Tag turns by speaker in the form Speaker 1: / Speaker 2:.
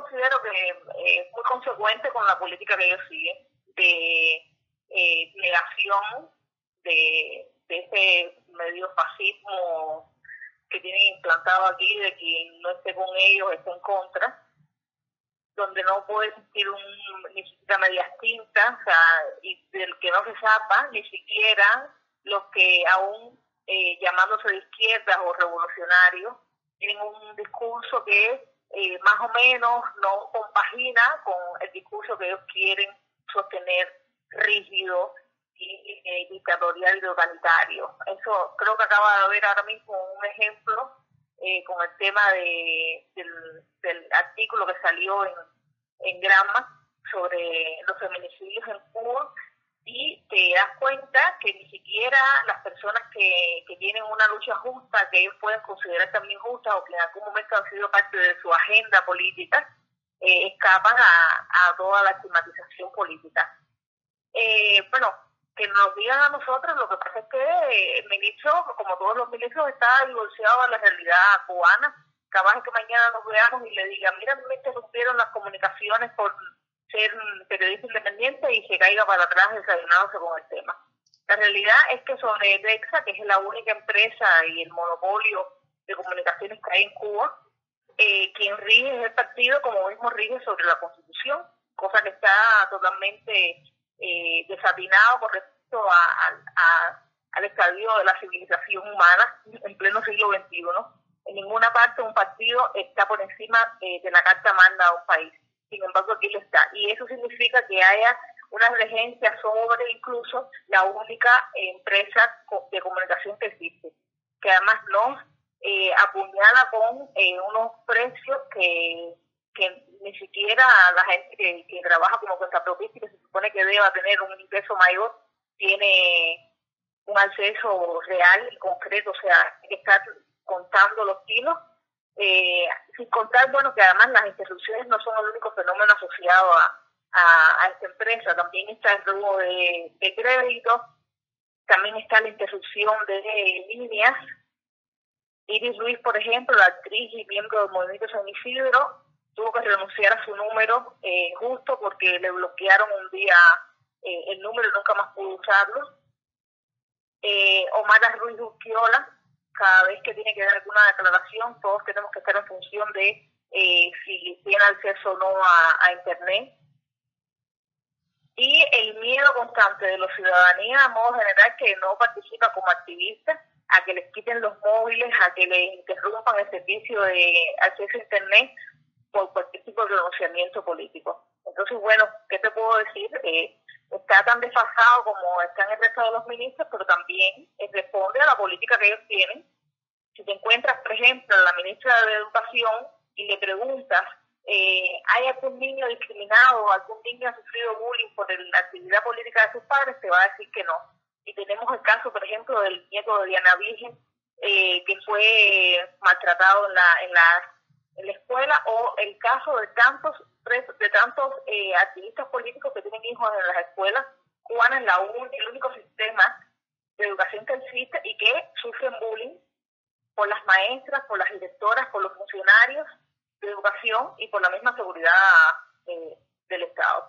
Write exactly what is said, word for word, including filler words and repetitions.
Speaker 1: considero que eh, es muy consecuente con la política que ellos siguen de eh, negación de, de ese medio fascismo que tienen implantado aquí, de quien no esté con ellos esté en contra, donde no puede existir un, ni siquiera medias tintas, o sea, y del que no se zapa, ni siquiera los que aún eh, llamándose de izquierdas o revolucionarios, tienen un discurso que eh, más o menos no compagina con el discurso que ellos quieren sostener rígido y eh, dictatorial y totalitario. Eso creo que acaba de haber ahora mismo un ejemplo eh, con el tema de, del, del artículo que salió en, en Gramma sobre los feminicidios en Cuba, y te das cuenta que ni siquiera las personas que, que tienen una lucha justa, que ellos pueden considerar también justa o que en algún momento han sido parte de su agenda política, eh, escapan a, a toda la estigmatización política. Eh, bueno, que nos digan a nosotros, lo que pasa es que el ministro, como todos los ministros, está divorciado de la realidad cubana. Capaz que mañana nos veamos y le digan, mira, me interrumpieron las comunicaciones por ser periodista independiente y se caiga para atrás desayunándose con el tema. La realidad es que sobre Dexa, que es la única empresa y el monopolio de comunicaciones que hay en Cuba, eh, quien rige es el partido, como mismo rige sobre la Constitución, cosa que está totalmente eh, desatinado con respecto a, a, a, al estadio de la civilización humana en pleno siglo veintiuno. En ninguna parte un partido está por encima eh, de la Carta Magna de un país. Sin embargo, aquí lo está. Y eso significa que haya una regencia sobre incluso la única empresa de comunicación que existe, que además nos eh, apuñala con eh, unos precios que, que ni siquiera la gente que, que trabaja como cuentapropista y que se supone que deba tener un ingreso mayor, tiene un acceso real y concreto, o sea, hay que estar contando los kilos. Eh, sin contar, bueno, que además las interrupciones no son el único fenómeno asociado a, a, a esta empresa. También está el robo de, de crédito, también está la interrupción de líneas. Iris Ruiz, por ejemplo, la actriz y miembro del Movimiento San Isidro, tuvo que renunciar a su número eh, justo porque le bloquearon un día eh, el número y nunca más pudo usarlo. Eh, Omar Ruiz Urquiola, cada vez que tiene que dar alguna declaración, todos tenemos que estar en función de eh, si tiene acceso o no a, a Internet. Y el miedo constante de la ciudadanía, a modo general, que no participa como activista, a que les quiten los móviles, a que les interrumpan el servicio de acceso a Internet por cualquier tipo de pronunciamiento político. Entonces, bueno, ¿qué te puedo decir? Eh, está tan desfasado como están el resto de los ministros, pero también eh, responde a la política que ellos tienen. Si te encuentras, por ejemplo, a la ministra de Educación y le preguntas, eh, ¿hay algún niño discriminado, algún niño ha sufrido bullying por la actividad política de sus padres? Te va a decir que no. Y tenemos el caso, por ejemplo, del nieto de Diana Virgen, eh, que fue maltratado en la, en la en la escuela, o el caso de tantos de tantos eh, activistas políticos que tienen hijos en las escuelas cubanas, la un, el único sistema de educación que existe y que sufren bullying por las maestras, por las directoras, por los funcionarios de educación y por la misma seguridad eh, del Estado.